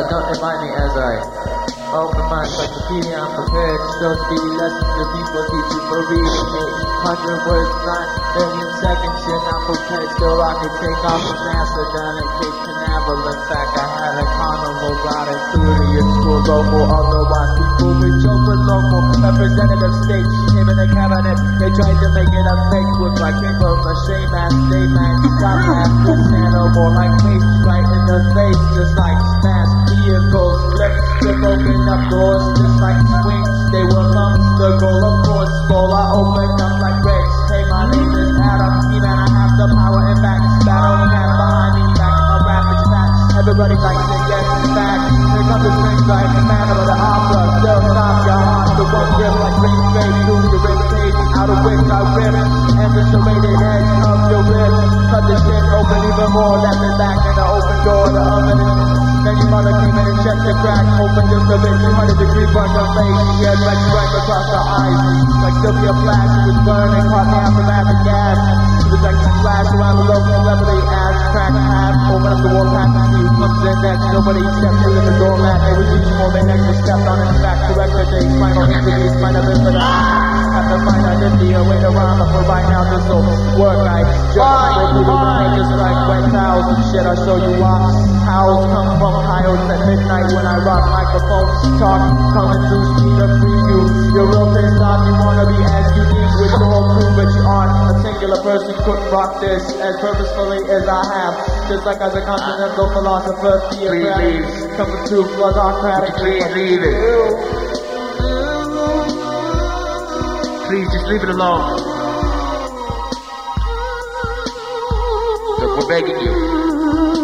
don't mind me as I open my encyclopedia. I'm prepared to still speak lessons to people, teach you for reading me. 100 words, 9 million seconds, you're not prepared. Still I could take off from NASA down at Cape Canaveral. In fact, I had a carnival riding through to your school local. Otherwise, people with joker local. Representative states came in the cabinet. They tried to make it a fake look like paper mache mask. They man, got half this animal like face right in the face, just like smash vehicles. Flip open up doors, just like swings. They were lumps, the goal of course. Skull I opened up like bricks. Hey, my name is Adam. He-Man, I have the power and facts. Battle can behind me, back in my rapid fat. Everybody likes to get back. Here comes the strings like the man of the opera. Still stop your heart, the one grip like ring fade through the rib cage. Out of which I rip, and the serrated edge of your ribs. Cut the shit open even more. Left it back in the open door, the oven is. Then your mother came in and checked the crack. Open just a bit, 200-degree burn your face. Yeah, like strike across the eyes. Like Sylvia Flash, she was burning, caught half of the gas. She was like a flash around the local celebrity ass. Crack half, open up the wall pack and see who comes in next. Nobody stepped through the doormat. They was each more than next. They stepped on and back. Director days, final interviews, might have been for the have to find out if the wait around for right now. This will work. I just go through the pages like wet towels and shit. I'll show you why. Howls come from Ohio's at midnight when I rock microphones. Talk coming through speed of preview. You're real pissed off. You wanna be as unique with your crew, but you aren't. A singular person couldn't rock this as purposefully as I have. Just like as a continental philosopher, theocratic, coming through flood autocratic. Please leave it. Please just leave it alone. Look, we're begging you.